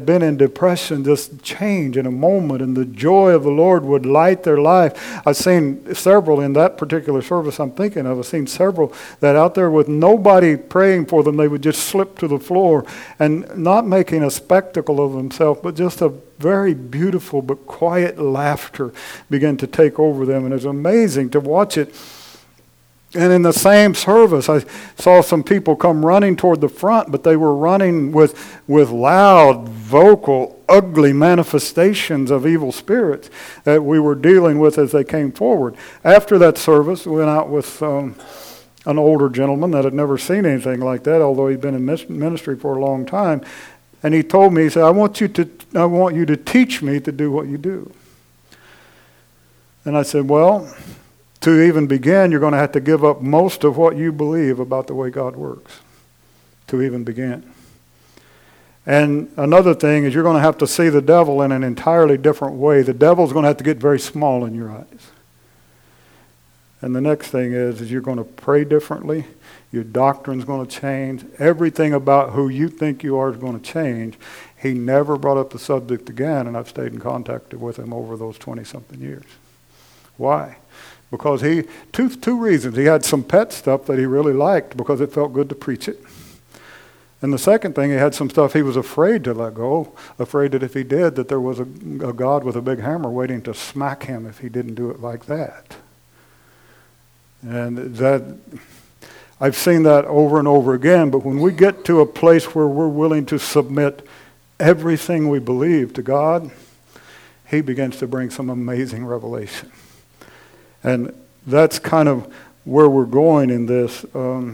had been in depression just change in a moment, and the joy of the Lord would light their life. I've seen several in that particular service I'm thinking of. I've seen several that out there with nobody praying for them, they would just slip to the floor and not making a spectacle of themselves, but just a very beautiful but quiet laughter began to take over them. And it's amazing to watch it. And in the same service, I saw some people come running toward the front, but they were running with loud, vocal, ugly manifestations of evil spirits that we were dealing with as they came forward. After that service, we went out with an older gentleman that had never seen anything like that, although he'd been in ministry for a long time. And he told me, he said, I want you to teach me to do what you do. And I said, well, to even begin, you're going to have to give up most of what you believe about the way God works, to even begin. And another thing is you're going to have to see the devil in an entirely different way. The devil's going to have to get very small in your eyes. And the next thing is you're going to pray differently. Your doctrine's going to change. Everything about who you think you are is going to change. He never brought up the subject again, and I've stayed in contact with him over those 20-something years. Why? Because two reasons. He had some pet stuff that he really liked because it felt good to preach it. And the second thing, he had some stuff he was afraid to let go, afraid that if he did, that there was a God with a big hammer waiting to smack him if he didn't do it like that. And that, I've seen that over and over again, but when we get to a place where we're willing to submit everything we believe to God, he begins to bring some amazing revelation. And that's kind of where we're going in this.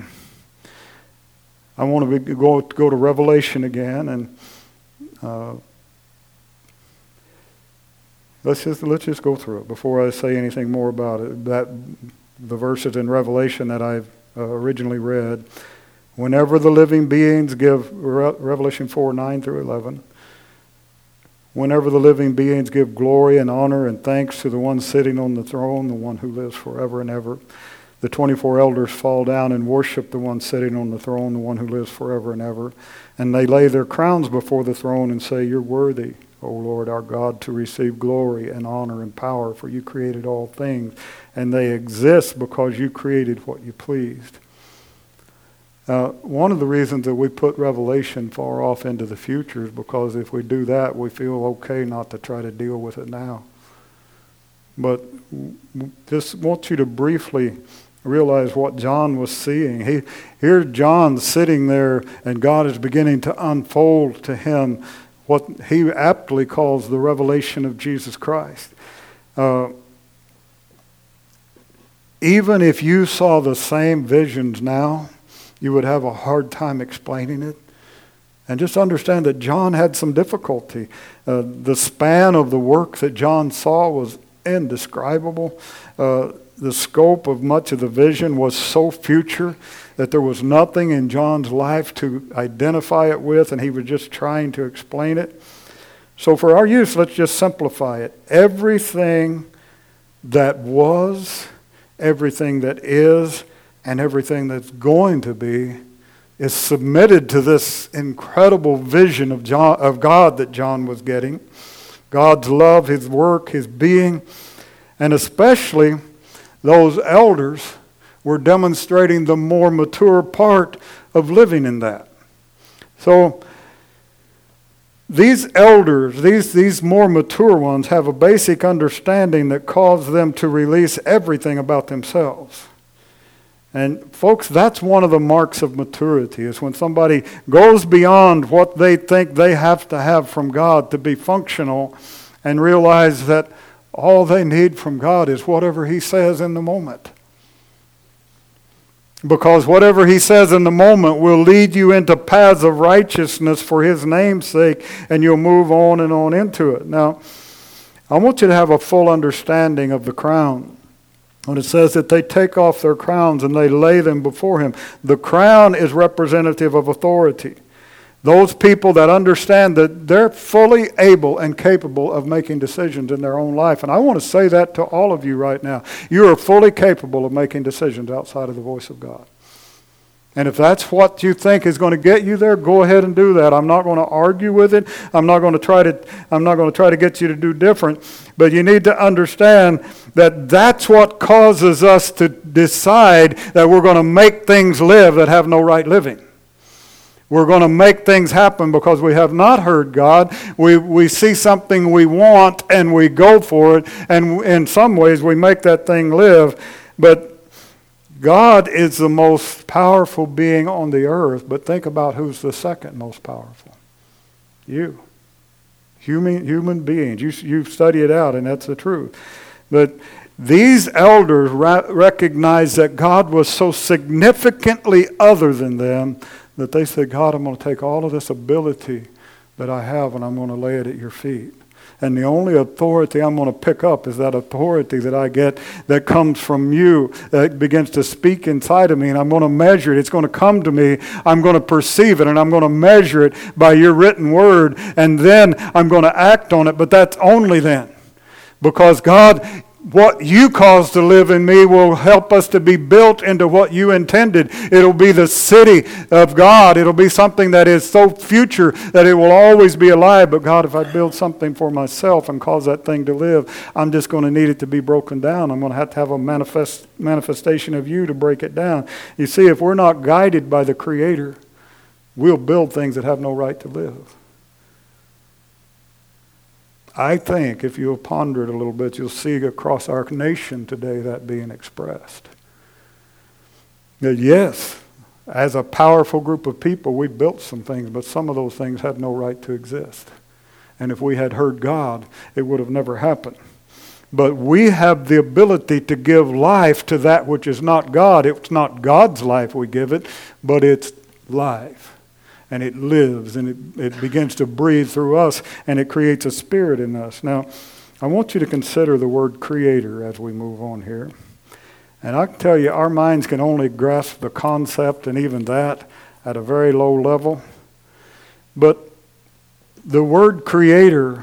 I want to go to Revelation again, and let's just go through it before I say anything more about it. The verses in Revelation that I've originally read. Whenever the living beings give, Revelation 4:9 through 11. Whenever the living beings give glory and honor and thanks to the one sitting on the throne, the one who lives forever and ever, the 24 elders fall down and worship the one sitting on the throne, the one who lives forever and ever. And they lay their crowns before the throne and say, you're worthy, O Lord our God, to receive glory and honor and power, for you created all things, and they exist because you created what you pleased. One of the reasons that we put Revelation far off into the future is because if we do that, we feel okay not to try to deal with it now. But just want you to briefly realize what John was seeing. Here's John sitting there, and God is beginning to unfold to him what he aptly calls the revelation of Jesus Christ. Even if you saw the same visions now, you would have a hard time explaining it. And just understand that John had some difficulty. The span of the work that John saw was indescribable. The scope of much of the vision was so future that there was nothing in John's life to identify it with, and he was just trying to explain it. So for our use, let's just simplify it. Everything that was, everything that is, and everything that's going to be is submitted to this incredible vision of God that John was getting. God's love, his work, his being, and especially those elders were demonstrating the more mature part of living in that. So these elders, these more mature ones, have a basic understanding that caused them to release everything about themselves. And folks, that's one of the marks of maturity, is when somebody goes beyond what they think they have to have from God to be functional and realize that all they need from God is whatever he says in the moment. Because whatever he says in the moment will lead you into paths of righteousness for his name's sake, and you'll move on and on into it. Now, I want you to have a full understanding of the crown. When it says that they take off their crowns and they lay them before him, the crown is representative of authority. Those people that understand that they're fully able and capable of making decisions in their own life. And I want to say that to all of you right now. You are fully capable of making decisions outside of the voice of God. And if that's what you think is going to get you there, go ahead and do that. I'm not going to argue with it. I'm not going to try to get you to do different. But you need to understand that that's what causes us to decide that we're going to make things live that have no right living. We're going to make things happen because we have not heard God. We see something we want and we go for it. And in some ways we make that thing live. But God is the most powerful being on the earth, but think about who's the second most powerful. You. Human beings. You study it out, and that's the truth. But these elders recognized that God was so significantly other than them that they said, God, I'm going to take all of this ability that I have and I'm going to lay it at your feet. And the only authority I'm going to pick up is that authority that I get that comes from you, that begins to speak inside of me, and I'm going to measure it. It's going to come to me. I'm going to perceive it, and I'm going to measure it by your written word, and then I'm going to act on it. But that's only then. Because God, what you cause to live in me will help us to be built into what you intended. It'll be the city of God. It'll be something that is so future that it will always be alive. But God, if I build something for myself and cause that thing to live, I'm just going to need it to be broken down. I'm going to have a manifestation of you to break it down. You see, if we're not guided by the Creator, we'll build things that have no right to live. I think if you'll ponder it a little bit, you'll see across our nation today that being expressed. That yes, as a powerful group of people, we built some things, but some of those things had no right to exist. And if we had heard God, it would have never happened. But we have the ability to give life to that which is not God. It's not God's life we give it, but it's life. And it lives, and it begins to breathe through us, and it creates a spirit in us. Now, I want you to consider the word creator as we move on here. And I can tell you, our minds can only grasp the concept, and even that, at a very low level. But the word creator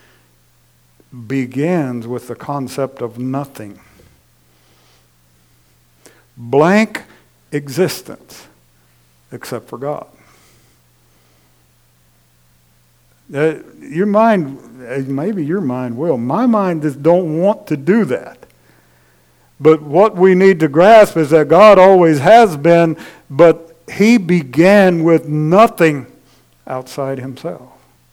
begins with the concept of nothing. Blank existence, except for God. Your mind, maybe your mind will. My mind just don't want to do that. But what we need to grasp is that God always has been, but He began with nothing outside Himself.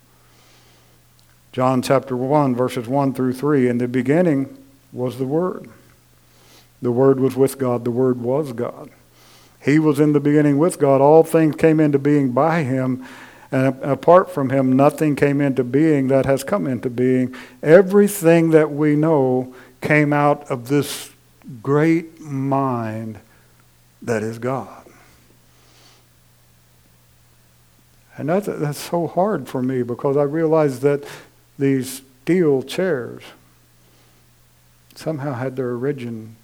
John chapter 1, verses 1 through 3, in the beginning was the Word. The Word was with God. The Word was God. He was in the beginning with God. All things came into being by Him. And apart from Him, nothing came into being that has come into being. Everything that we know came out of this great mind that is God. And that's so hard for me because I realize that these steel chairs somehow had their origin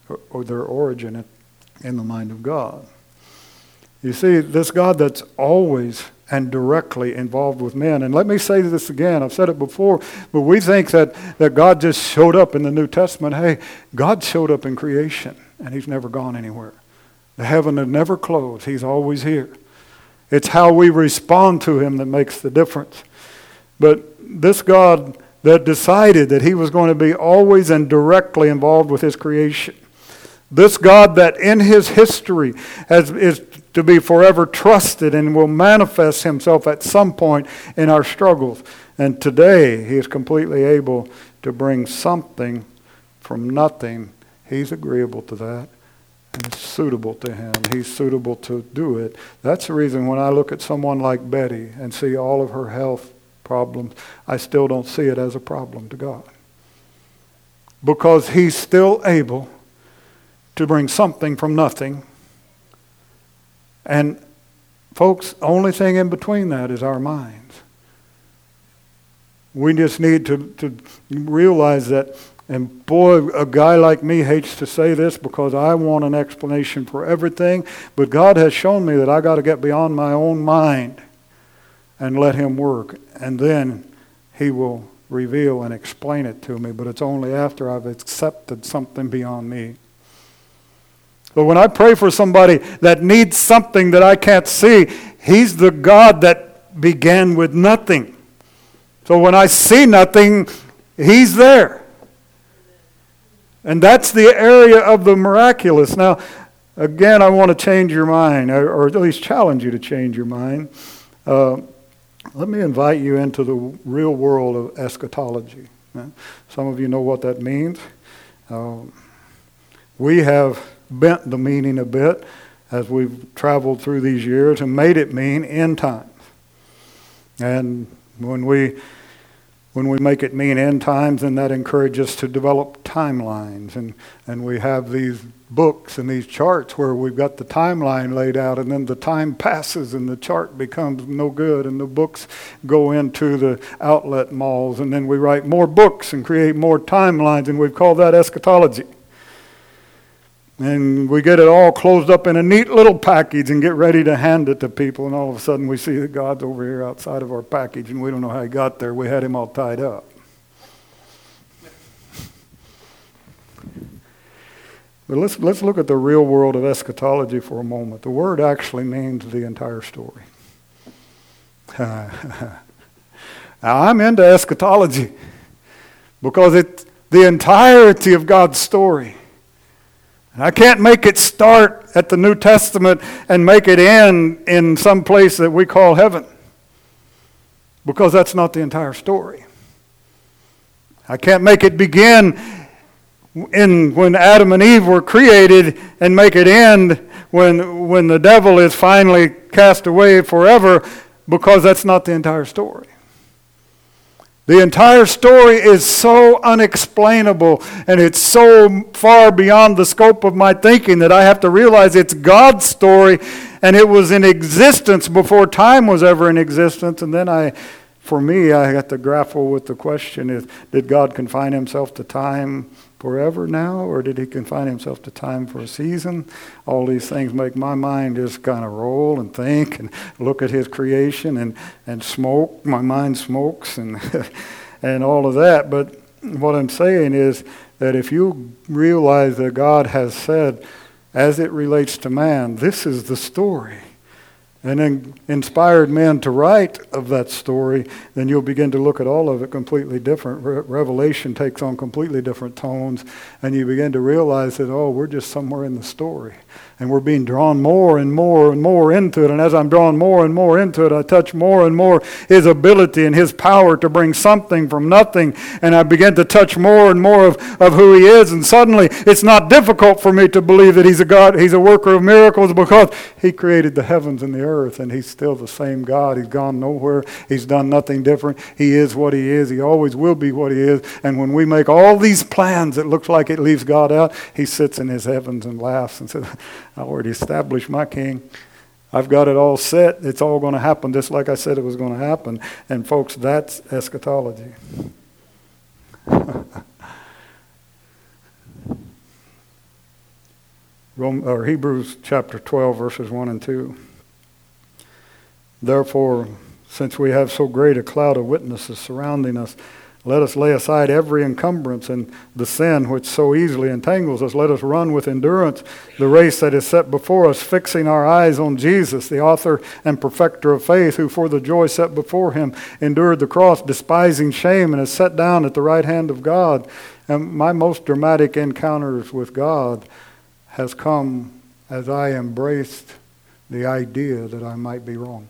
in the mind of God. You see, this God that's always and directly involved with men. And let me say this again. I've said it before, but we think that God just showed up in the New Testament. Hey, God showed up in creation, and He's never gone anywhere. The heaven had never closed. He's always here. It's how we respond to Him that makes the difference. But this God that decided that He was going to be always and directly involved with His creation, this God that in His history is to be forever trusted and will manifest Himself at some point in our struggles. And today, He is completely able to bring something from nothing. He's agreeable to that. And it's suitable to Him. He's suitable to do it. That's the reason when I look at someone like Betty and see all of her health problems, I still don't see it as a problem to God. Because He's still able to bring something from nothing. And folks, only thing in between that is our minds. We just need to realize that, and boy, a guy like me hates to say this because I want an explanation for everything, but God has shown me that I got to get beyond my own mind and let Him work. And then He will reveal and explain it to me, but it's only after I've accepted something beyond me. But when I pray for somebody that needs something that I can't see, He's the God that began with nothing. So when I see nothing, He's there. And that's the area of the miraculous. Now, again, I want to change your mind, or at least challenge you to change your mind. Let me invite you into the real world of eschatology. Some of you know what that means. We have bent the meaning a bit as we've traveled through these years and made it mean end times. And when we make it mean end times, then that encourages us to develop timelines. And we have these books and these charts where we've got the timeline laid out, and then the time passes and the chart becomes no good, and the books go into the outlet malls, and then we write more books and create more timelines, and we've called that eschatology. And we get it all closed up in a neat little package and get ready to hand it to people, and all of a sudden we see that God's over here outside of our package, and we don't know how He got there. We had Him all tied up. But let's look at the real world of eschatology for a moment. The word actually means the entire story. Now, I'm into eschatology because it's the entirety of God's story. I can't make it start at the New Testament and make it end in some place that we call heaven, because that's not the entire story. I can't make it begin when Adam and Eve were created and make it end when the devil is finally cast away forever, because that's not the entire story. The entire story is so unexplainable, and it's so far beyond the scope of my thinking that I have to realize it's God's story, and it was in existence before time was ever in existence. And then I have to grapple with the question, did God confine Himself to time forever now, or did He confine Himself to time for a season? All these things make my mind just kind of roll and think and look at His creation and smoke. My mind smokes and and all of that. But what I'm saying is that if you realize that God has said, as it relates to man, this is the story, and then inspired men to write of that story, then you'll begin to look at all of it completely different. Revelation takes on completely different tones, and you begin to realize that, we're just somewhere in the story, and we're being drawn more and more and more into it. And as I'm drawn more and more into it, I touch more and more His ability and His power to bring something from nothing, and I begin to touch more and more of who He is, and suddenly it's not difficult for me to believe that He's a God, He's a worker of miracles, because He created the heavens and the earth, and He's still the same God. He's gone nowhere. He's done nothing different. He is what He is. He always will be what He is. And when we make all these plans, it looks like it leaves God out. He sits in His heavens and laughs and says, I already established my king. I've got it all set. It's all going to happen just like I said it was going to happen. And folks, that's eschatology. Hebrews chapter 12, verses 1 and 2. Therefore, since we have so great a cloud of witnesses surrounding us, let us lay aside every encumbrance and the sin which so easily entangles us. Let us run with endurance the race that is set before us, fixing our eyes on Jesus, the author and perfecter of faith, who for the joy set before Him endured the cross, despising shame, and is set down at the right hand of God. And my most dramatic encounters with God has come as I embraced the idea that I might be wrong.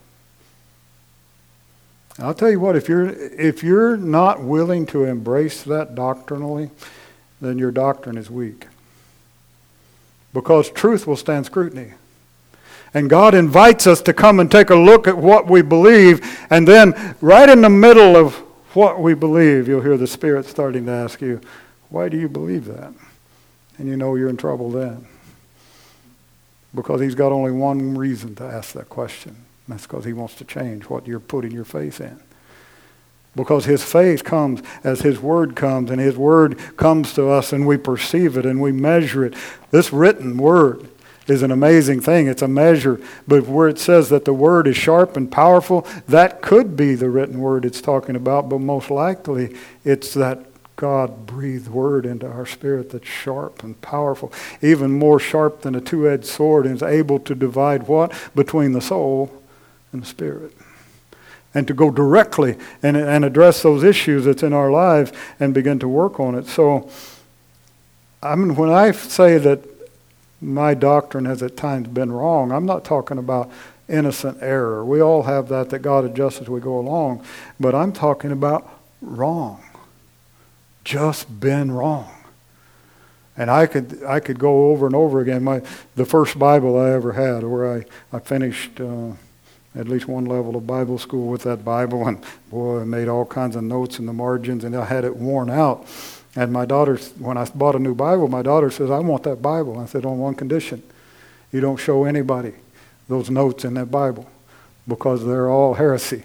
I'll tell you what, if you're not willing to embrace that doctrinally, then your doctrine is weak. Because truth will stand scrutiny. And God invites us to come and take a look at what we believe, and then right in the middle of what we believe, you'll hear the Spirit starting to ask you, why do you believe that? And you know you're in trouble then. Because He's got only one reason to ask that question. That's because He wants to change what you're putting your faith in. Because His faith comes as His Word comes, and His Word comes to us, and we perceive it, and we measure it. This written Word is an amazing thing. It's a measure. But where it says that the Word is sharp and powerful, that could be the written Word it's talking about, but most likely it's that God-breathed word into our spirit that's sharp and powerful, even more sharp than a two-edged sword, and is able to divide what? Between the soul and the spirit. And to go directly and address those issues that's in our lives and begin to work on it. So, when I say that my doctrine has at times been wrong, I'm not talking about innocent error. We all have that God adjusts as we go along. But I'm talking about wrong. Just been wrong. And I could go over and over again. The first Bible I ever had, where I finished at least one level of Bible school with that Bible, and boy, I made all kinds of notes in the margins, and I had it worn out. And my daughter, when I bought a new Bible, my daughter says, I want that Bible. I said, on one condition. You don't show anybody those notes in that Bible, because they're all heresy.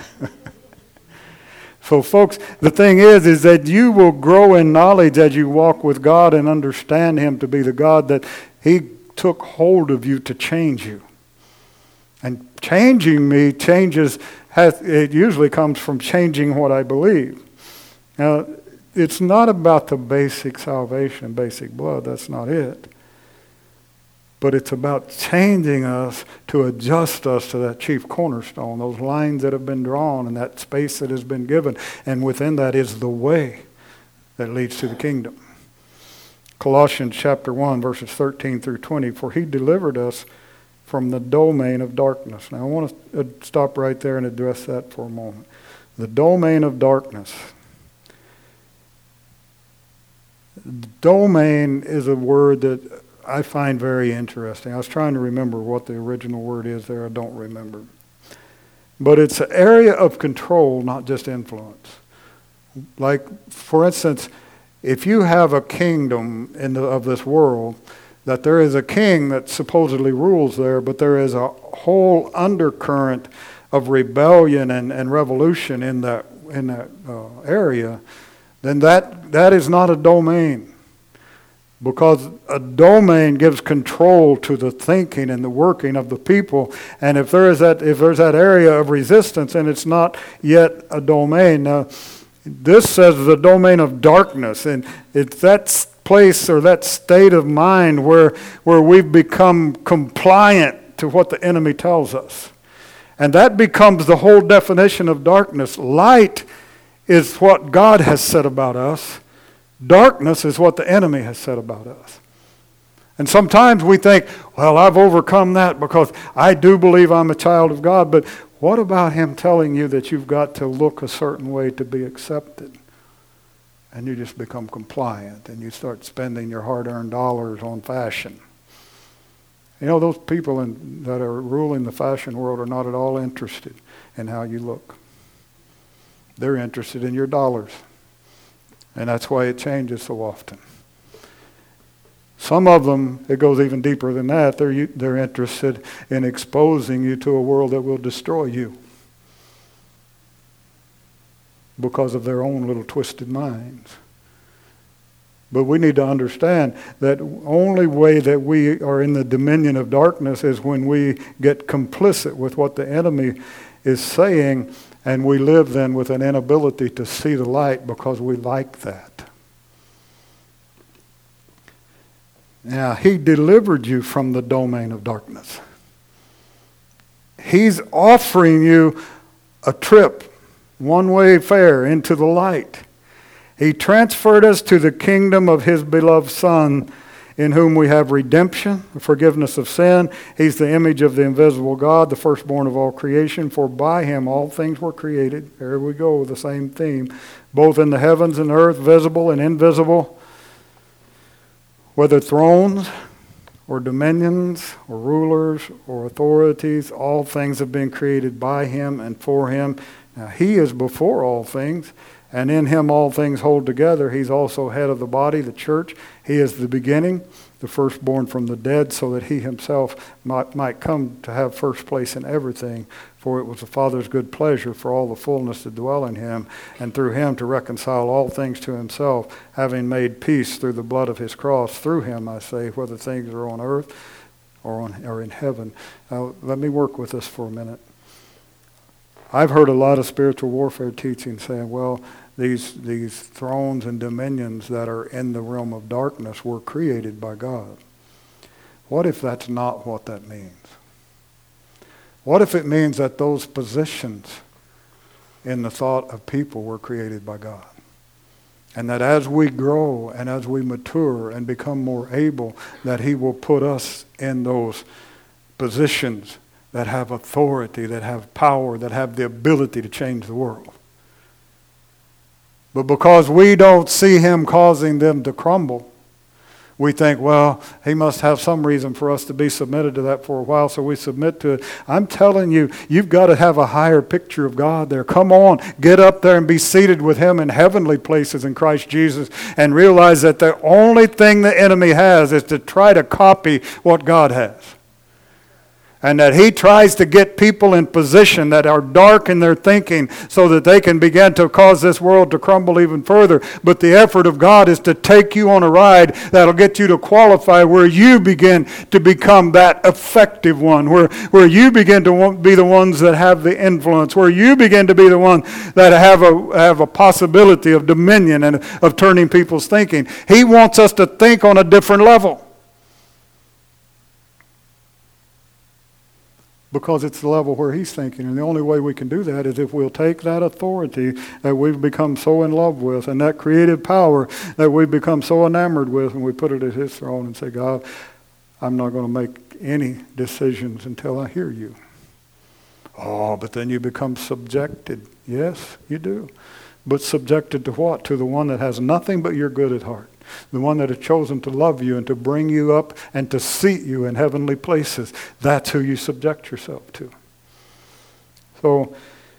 So folks, the thing is that you will grow in knowledge as you walk with God and understand Him to be the God that He took hold of you to change you. And changing me it usually comes from changing what I believe. Now, it's not about the basic salvation, basic blood. That's not it. But it's about changing us to adjust us to that chief cornerstone, those lines that have been drawn and that space that has been given. And within that is the way that leads to the kingdom. Colossians chapter 1, verses 13 through 20. For He delivered us from the domain of darkness. Now I want to stop right there and address that for a moment. The domain of darkness. Domain is a word that I find very interesting. I was trying to remember what the original word is there. I don't remember. But it's an area of control, not just influence. Like, for instance, if you have a kingdom of this world, that there is a king that supposedly rules there, but there is a whole undercurrent of rebellion and revolution in that area, then that is not a domain. Because a domain gives control to the thinking and the working of the people. And if there's that area of resistance, and it's not yet a domain. Now, this says the domain of darkness, and it's that place or that state of mind where we've become compliant to what the enemy tells us. And that becomes the whole definition of darkness. Light is what God has said about us. Darkness is what the enemy has said about us. And sometimes we think, well, I've overcome that because I do believe I'm a child of God. But what about Him telling you that you've got to look a certain way to be accepted? And you just become compliant and you start spending your hard-earned dollars on fashion. You know, those people that are ruling the fashion world are not at all interested in how you look. They're interested in your dollars. And that's why it changes so often. Some of them, it goes even deeper than that. They're interested in exposing you to a world that will destroy you because of their own little twisted minds. But we need to understand that the only way that we are in the dominion of darkness is when we get complicit with what the enemy is saying, and we live then with an inability to see the light because we like that. Now, He delivered you from the domain of darkness. He's offering you a trip, one-way fare into the light. He transferred us to the kingdom of His beloved Son, in whom we have redemption, the forgiveness of sin. He's the image of the invisible God, the firstborn of all creation. For by Him all things were created. There we go, the same theme. Both in the heavens and earth, visible and invisible. Whether thrones or dominions or rulers or authorities, all things have been created by Him and for Him. Now He is before all things, and in Him all things hold together. He's also head of the body, the church. He is the beginning, the firstborn from the dead, so that He Himself might come to have first place in everything. For it was the Father's good pleasure for all the fullness to dwell in Him, and through Him to reconcile all things to Himself, having made peace through the blood of His cross. Through Him, I say, whether things are on earth or in heaven. Now, let me work with this for a minute. I've heard a lot of spiritual warfare teaching saying, well, these thrones and dominions that are in the realm of darkness were created by God. What if that's not what that means? What if it means that those positions in the thought of people were created by God? And that as we grow and as we mature and become more able, that He will put us in those positions that have authority, that have power, that have the ability to change the world. But because we don't see Him causing them to crumble, we think, well, He must have some reason for us to be submitted to that for a while, so we submit to it. I'm telling you, you've got to have a higher picture of God there. Come on, get up there and be seated with Him in heavenly places in Christ Jesus, and realize that the only thing the enemy has is to try to copy what God has. And that he tries to get people in position that are dark in their thinking so that they can begin to cause this world to crumble even further. But the effort of God is to take you on a ride that'll get you to qualify where you begin to become that effective one, where you begin to be the ones that have the influence, where you begin to be the one that have a possibility of dominion and of turning people's thinking. He wants us to think on a different level. Because it's the level where He's thinking. And the only way we can do that is if we'll take that authority that we've become so in love with and that creative power that we've become so enamored with, and we put it at His throne and say, God, I'm not going to make any decisions until I hear You. Oh, but then you become subjected. Yes, you do. But subjected to what? To the one that has nothing but your good at heart. The one that has chosen to love you and to bring you up and to seat you in heavenly places. That's who you subject yourself to. So,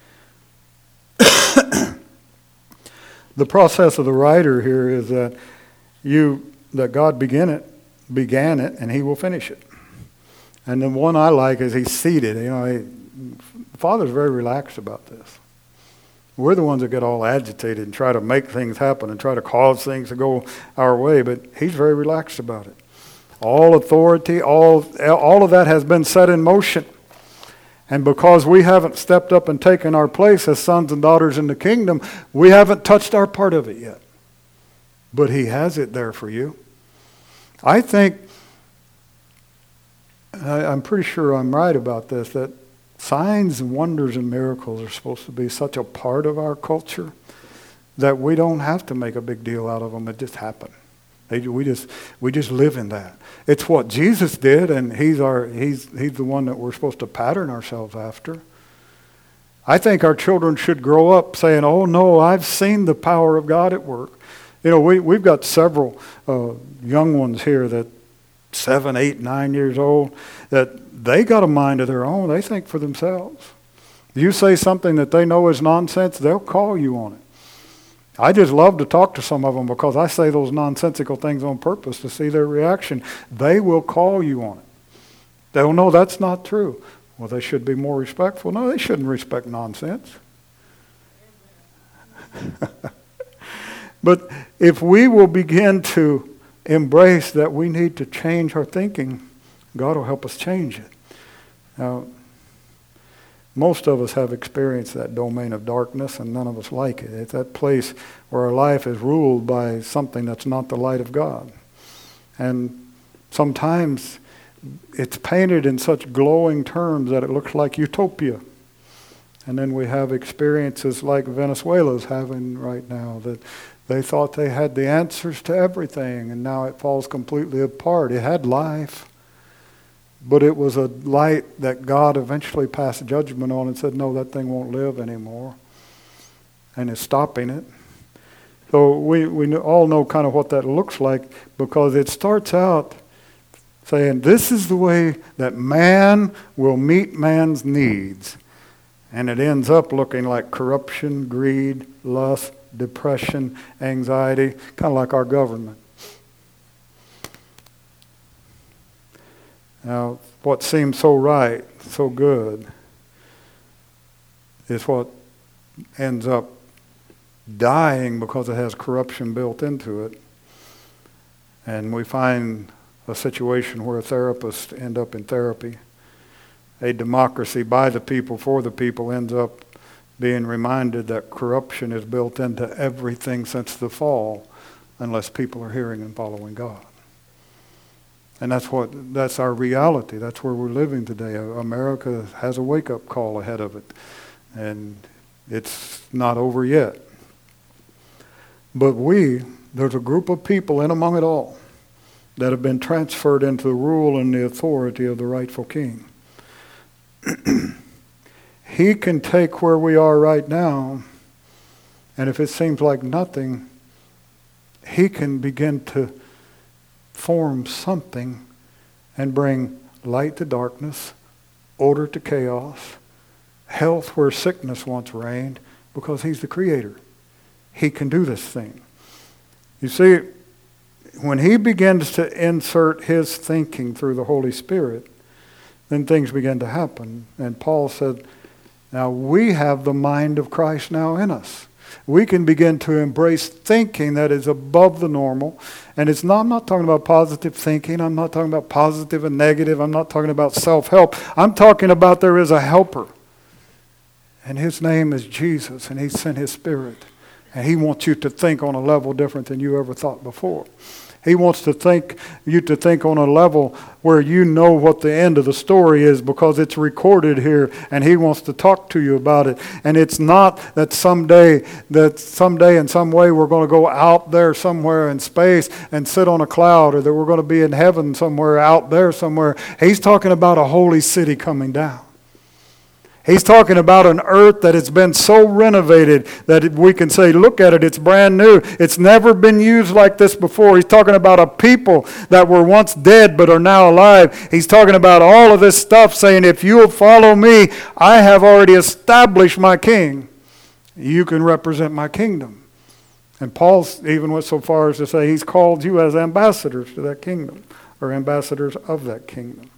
the process of the writer here is that God began it, and He will finish it. And the one I like is He's seated. The Father's very relaxed about this. We're the ones that get all agitated and try to make things happen and try to cause things to go our way, but He's very relaxed about it. All authority, all of that has been set in motion. And because we haven't stepped up and taken our place as sons and daughters in the kingdom, we haven't touched our part of it yet. But He has it there for you. I think, I'm pretty sure I'm right about this, that signs and wonders and miracles are supposed to be such a part of our culture that we don't have to make a big deal out of them. It just happen. We just live in that. It's what Jesus did, and He's the one that we're supposed to pattern ourselves after. I think our children should grow up saying, "Oh no, I've seen the power of God at work." We've got several young ones here that 7, 8, 9 years old, that they got a mind of their own. They think for themselves. You say something that they know is nonsense, they'll call you on it. I just love to talk to some of them because I say those nonsensical things on purpose to see their reaction. They will call you on it. They'll know that's not true. Well, they should be more respectful. No, they shouldn't respect nonsense. But if we will begin to embrace that we need to change our thinking, God will help us change it. Now, most of us have experienced that domain of darkness, and none of us like it. It's that place where our life is ruled by something that's not the light of God. And sometimes it's painted in such glowing terms that it looks like utopia. And then we have experiences like Venezuela's having right now, that they thought they had the answers to everything, and now it falls completely apart. It had life, but it was a light that God eventually passed judgment on and said, no, that thing won't live anymore, and is stopping it. So we all know kind of what that looks like, because it starts out saying this is the way that man will meet man's needs, and it ends up looking like corruption, greed, lust, depression, anxiety, kind of like our government. Now, what seems so right, so good, is what ends up dying because it has corruption built into it. And we find a situation where therapists end up in therapy. A democracy by the people, for the people, ends up being reminded that corruption is built into everything since the fall, unless people are hearing and following God. And that's our reality. That's where we're living today. America has a wake-up call ahead of it. And it's not over yet. But there's a group of people in among it all that have been transferred into the rule and the authority of the rightful king. He can take where we are right now, and if it seems like nothing, he can begin to form something and bring light to darkness, order to chaos, health where sickness once reigned, because he's the creator. He can do this thing. You see, when he begins to insert his thinking through the Holy Spirit, then things begin to happen. And Paul said, now we have the mind of Christ now in us. We can begin to embrace thinking that is above the normal. And I'm not talking about positive thinking. I'm not talking about positive and negative. I'm not talking about self-help. I'm talking about there is a helper. And his name is Jesus, and he sent his Spirit. And he wants you to think on a level different than you ever thought before. He wants you to think on a level where you know what the end of the story is because it's recorded here, and he wants to talk to you about it. And it's not that someday in some way we're going to go out there somewhere in space and sit on a cloud, or that we're going to be in heaven somewhere out there somewhere. He's talking about a holy city coming down. He's talking about an earth that has been so renovated that we can say, look at it, it's brand new. It's never been used like this before. He's talking about a people that were once dead but are now alive. He's talking about all of this stuff, saying, if you'll follow me, I have already established my king. You can represent my kingdom. And Paul even went so far as to say he's called you as ambassadors to that kingdom, or ambassadors of that kingdom.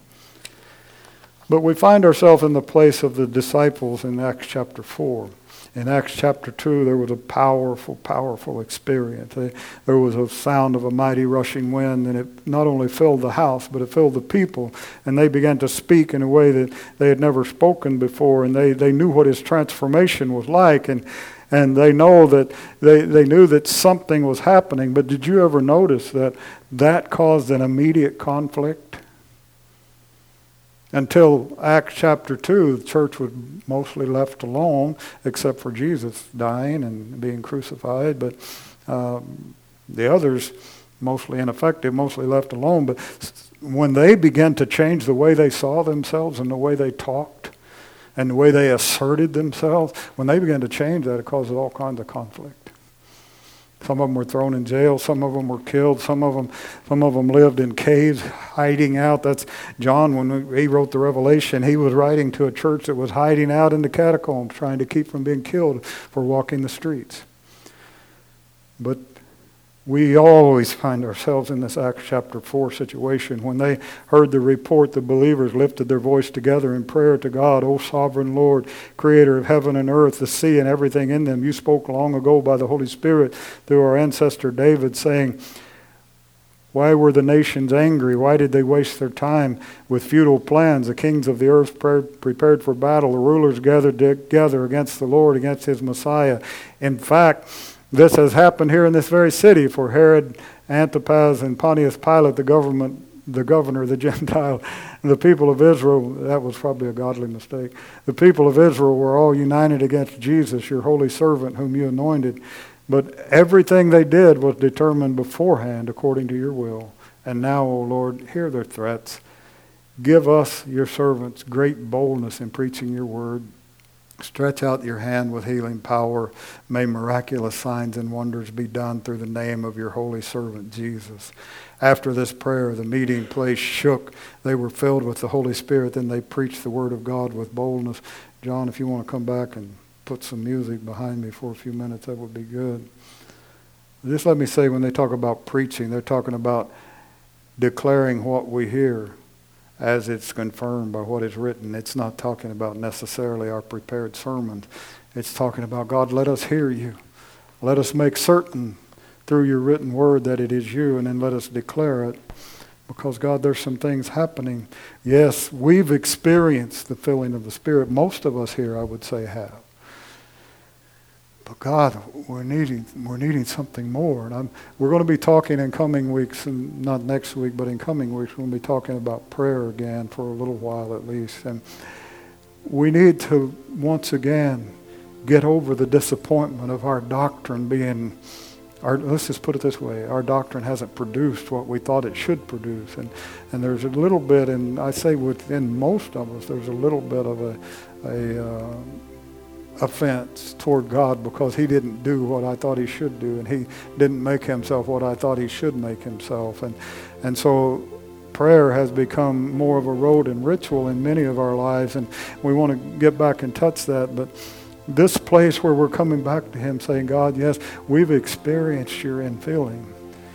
But we find ourselves in the place of the disciples in Acts chapter 4. In Acts chapter 2, there was a powerful, powerful experience. There was a sound of a mighty rushing wind, and it not only filled the house, but it filled the people. And they began to speak in a way that they had never spoken before, and they knew what his transformation was like, and they knew that something was happening. But did you ever notice that caused an immediate conflict? Until Acts chapter 2, the church was mostly left alone, except for Jesus dying and being crucified. But the others, mostly ineffective, mostly left alone. But when they began to change the way they saw themselves and the way they talked and the way they asserted themselves, when they began to change that, it caused all kinds of conflict. Some of them were thrown in jail. Some of them were killed. Some of them lived in caves, hiding out. That's John, when he wrote the Revelation, he was writing to a church that was hiding out in the catacombs, trying to keep from being killed for walking the streets. But we always find ourselves in this Acts chapter 4 situation. When they heard the report, the believers lifted their voice together in prayer to God. O sovereign Lord, creator of heaven and earth, the sea and everything in them, you spoke long ago by the Holy Spirit through our ancestor David, saying, why were the nations angry? Why did they waste their time with futile plans? The kings of the earth prepared for battle. The rulers gathered together against the Lord, against his Messiah. In fact, this has happened here in this very city, for Herod Antipas and Pontius Pilate, the governor, the Gentile, and the people of Israel. That was probably a godly mistake. The people of Israel were all united against Jesus, your holy servant, whom you anointed. But everything they did was determined beforehand according to your will. And now, O Lord, hear their threats. Give us, your servants, great boldness in preaching your word. Stretch out your hand with healing power. May miraculous signs and wonders be done through the name of your holy servant Jesus. After this prayer, the meeting place shook. They were filled with the Holy Spirit. Then they preached the word of God with boldness. John, if you want to come back and put some music behind me for a few minutes, that would be good. Just let me say, when they talk about preaching, they're talking about declaring what we hear as it's confirmed by what is written. It's not talking about necessarily our prepared sermons. It's talking about, God, let us hear you. Let us make certain through your written word that it is you, and then let us declare it. Because, God, there's some things happening. Yes, we've experienced the filling of the Spirit. Most of us here, I would say, have. But God, we're needing something more. And we're going to be talking in coming weeks, and not next week, but in coming weeks, we'll be talking about prayer again for a little while at least. And we need to once again get over the disappointment of our doctrine being, let's just put it this way, our doctrine hasn't produced what we thought it should produce. And there's a little bit, and I say within most of us, there's a little bit of a offense toward God because he didn't do what I thought he should do, and he didn't make himself what I thought he should make himself. And so prayer has become more of a rote and ritual in many of our lives, and we want to get back and touch that. But this place where we're coming back to him saying, God, yes, we've experienced your infilling.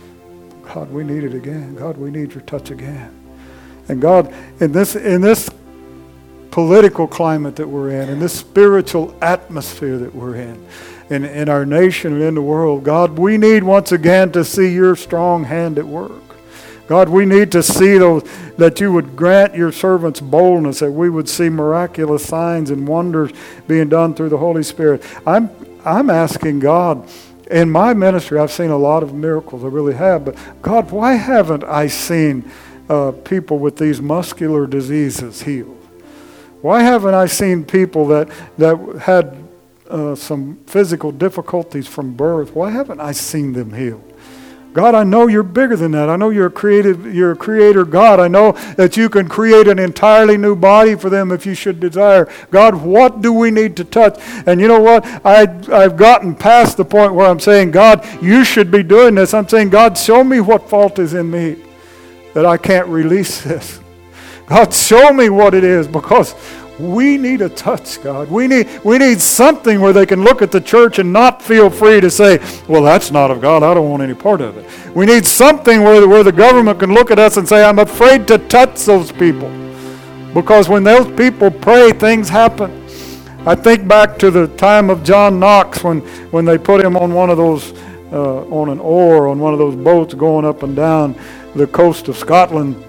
God, we need it again. God, we need your touch again. And God, in this political climate that we're in this spiritual atmosphere that we're in our nation and in the world, God, we need once again to see your strong hand at work. God, we need to see that you would grant your servants boldness, that we would see miraculous signs and wonders being done through the Holy Spirit. I'm asking God, in my ministry, I've seen a lot of miracles, I really have, but God, why haven't I seen people with these muscular diseases healed? Why haven't I seen people that had some physical difficulties from birth? Why haven't I seen them healed? God, I know you're bigger than that. I know you're a creator God. I know that you can create an entirely new body for them if you should desire. God, what do we need to touch? And you know what? I've gotten past the point where I'm saying, God, you should be doing this. I'm saying, God, show me what fault is in me that I can't release this. God, show me what it is, because we need a touch, God. We need something where they can look at the church and not feel free to say, well, that's not of God. I don't want any part of it. We need something where the government can look at us and say, I'm afraid to touch those people. Because when those people pray, things happen. I think back to the time of John Knox when they put him on one of those, on an oar, on one of those boats going up and down the coast of Scotland.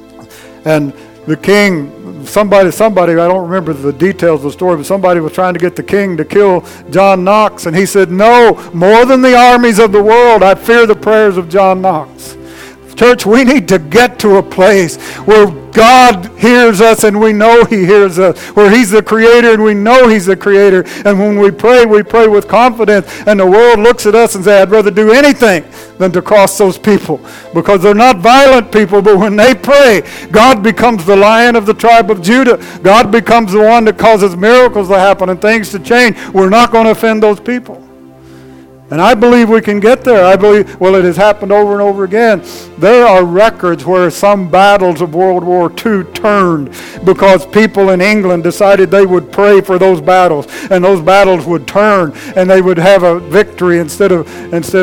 And the king, somebody, I don't remember the details of the story, but somebody was trying to get the king to kill John Knox. And he said, no, more than the armies of the world, I fear the prayers of John Knox. Church, we need to get to a place where God hears us and we know he hears us, where he's the creator and we know he's the creator. And when we pray with confidence, and the world looks at us and says, I'd rather do anything than to cross those people, because they're not violent people, but when they pray, God becomes the Lion of the tribe of Judah. God becomes the one that causes miracles to happen and things to change. We're not going to offend those people. And I believe we can get there. I believe, well, it has happened over and over again. There are records where some battles of World War II turned because people in England decided they would pray for those battles, and those battles would turn, and they would have a victory instead of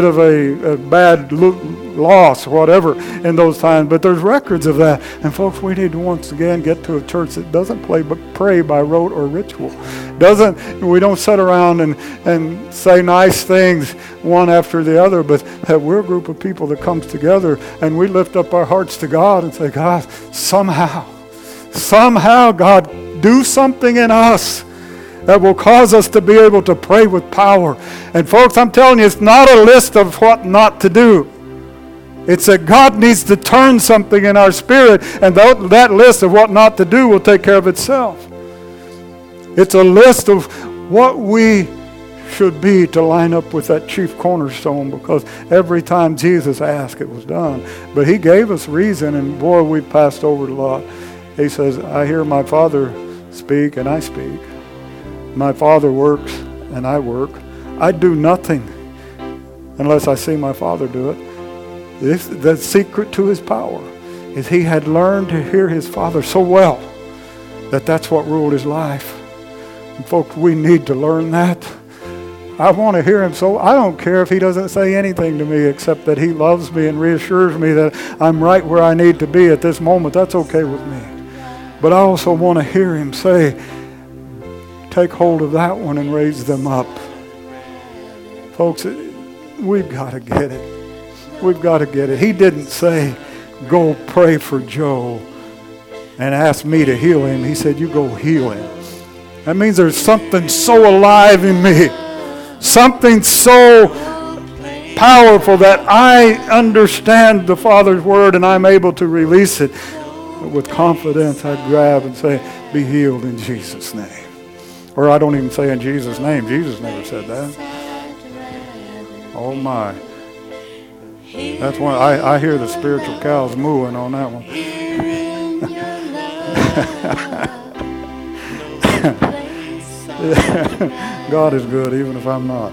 a bad loss or whatever in those times. But there's records of that. And folks, we need to once again get to a church that doesn't pray by rote or ritual. We don't sit around and say nice things one after the other, but that we're a group of people that comes together and we lift up our hearts to God and say, God, somehow, God, do something in us that will cause us to be able to pray with power. And folks, I'm telling you, it's not a list of what not to do. It's that God needs to turn something in our spirit, and that list of what not to do will take care of itself. It's a list of what we should be to line up with that chief cornerstone, because every time Jesus asked, it was done. But he gave us reason, and boy, we passed over it a lot. He says, I hear my Father speak, and I speak. My Father works, and I work. I do nothing unless I see my Father do it. The secret to his power is he had learned to hear his Father so well that that's what ruled his life. And folks, we need to learn that. I want to hear him, so I don't care if he doesn't say anything to me except that he loves me and reassures me that I'm right where I need to be at this moment. That's okay with me. But I also want to hear him say, take hold of that one and raise them up. Folks, we've got to get it. We've got to get it. He didn't say, go pray for Joe and ask me to heal him. He said, you go heal him. That means there's something so alive in me Something so powerful that I understand the Father's word and I'm able to release it. But with confidence, I'd grab and say, be healed in Jesus' name. Or I don't even say in Jesus' name. Jesus never said that. Oh my. That's one. I hear the spiritual cows mooing on that one. God is good even if I'm not.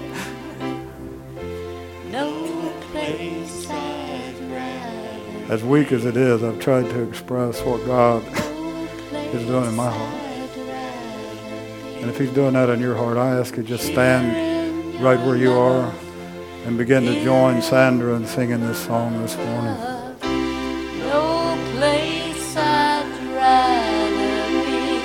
As weak as it is, I've tried to express what God is doing in my heart. And if he's doing that in your heart, I ask you just stand right where you are and begin to join Sandra in singing this song this morning. No place I'd rather be.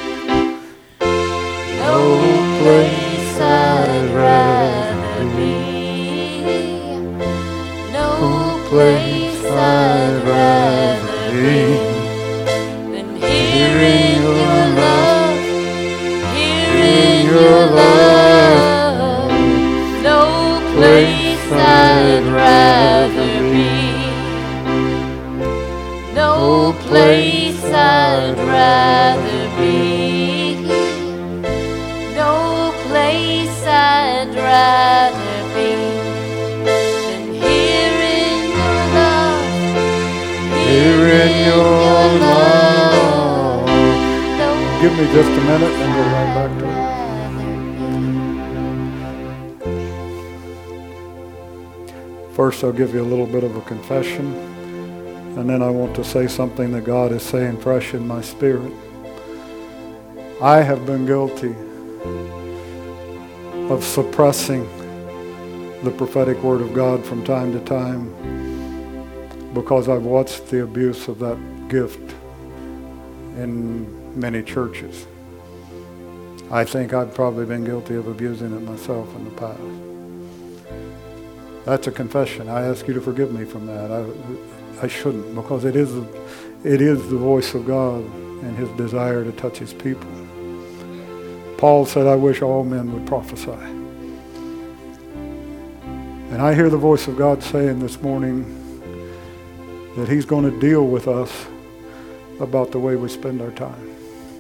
No place I'd rather be. No place I'd rather be than here in your love, here in your love. No place I'd rather be. No place I'd rather be. No place I'd rather be than here in your love. Here in your love. Give me just a minute and go right back to it. First, I'll give you a little bit of a confession, and then I want to say something that God is saying fresh in my spirit. I have been guilty of suppressing the prophetic word of God from time to time because I've watched the abuse of that gift in many churches. I think I've probably been guilty of abusing it myself in the past. That's a confession. I ask you to forgive me from that. I shouldn't, because it is the voice of God and his desire to touch his people. Paul said, I wish all men would prophesy. And I hear the voice of God saying this morning that he's going to deal with us about the way we spend our time.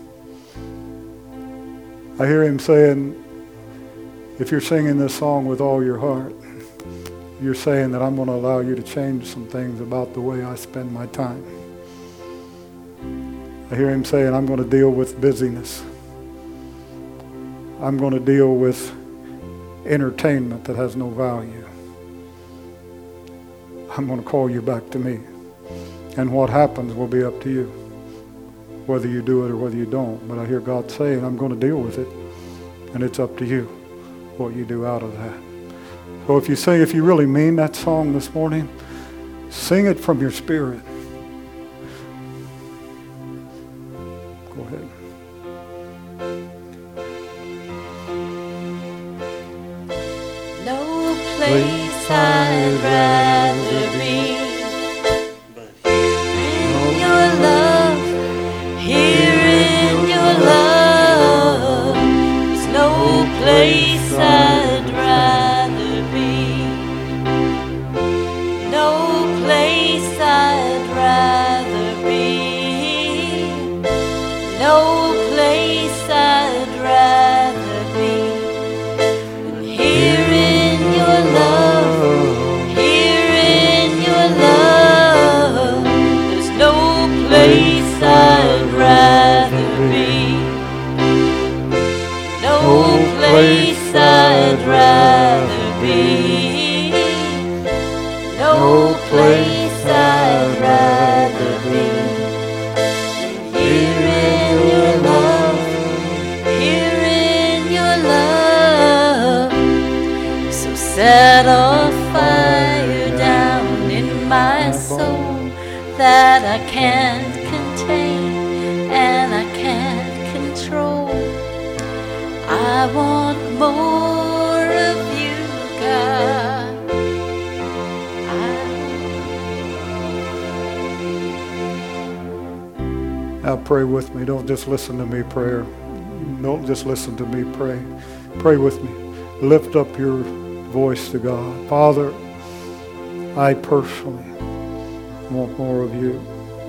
I hear him saying, if you're singing this song with all your heart, you're saying that I'm going to allow you to change some things about the way I spend my time. I hear him saying, I'm going to deal with busyness. I'm going to deal with entertainment that has no value. I'm going to call you back to me. And what happens will be up to you, whether you do it or whether you don't. But I hear God saying, I'm going to deal with it. And it's up to you what you do out of that. So if you really mean that song this morning, sing it from your spirit. Go ahead. No place I'd rather be but here in your love, here in your love. There's no place I'd rather be, no place I'd rather be, no place I'd rather be than here in your love, here in your love. There's no place I'd rather be, no place I'd rather be, no place I'd rather be than here in your love, here in your love. So set a fire down in my soul that I can't contain and I can't control. I want more of you, God. Now pray with me. Don't just listen to me prayer. Don't just listen to me pray. Pray with me. lift up your voice to God. Father, I personally want more of you.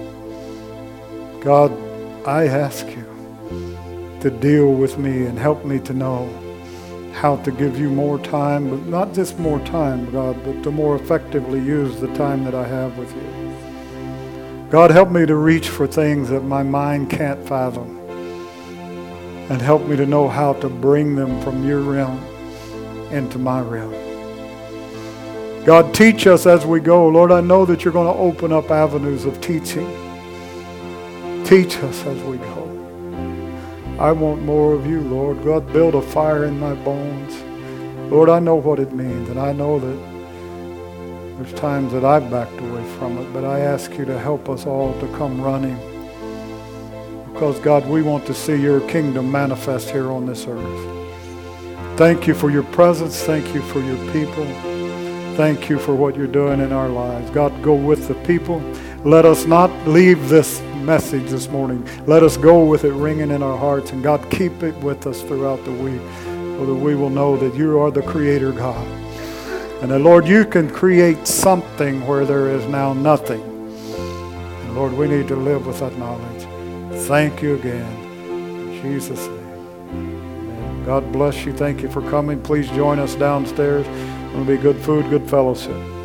God, I ask you to deal with me and help me to know how to give you more time, but not just more time, God, but to more effectively use the time that I have with you. God, help me to reach for things that my mind can't fathom, and help me to know how to bring them from your realm into my realm. God, teach us as we go. Lord, I know that you're going to open up avenues of teaching. Teach us as we go. I want more of you, Lord. God, build a fire in my bones. Lord, I know what it means, and I know that there's times that I've backed away from it, but I ask you to help us all to come running. Because, God, we want to see your kingdom manifest here on this earth. Thank you for your presence. Thank you for your people. Thank you for what you're doing in our lives. God, go with the people. Let us not leave this message this morning. Let us go with it ringing in our hearts. And God, keep it with us throughout the week so that we will know that you are the Creator God. And that, Lord, you can create something where there is now nothing. And Lord, we need to live with that knowledge. Thank you again. In Jesus' name. Amen. God bless you. Thank you for coming. Please join us downstairs. It'll be good food, good fellowship.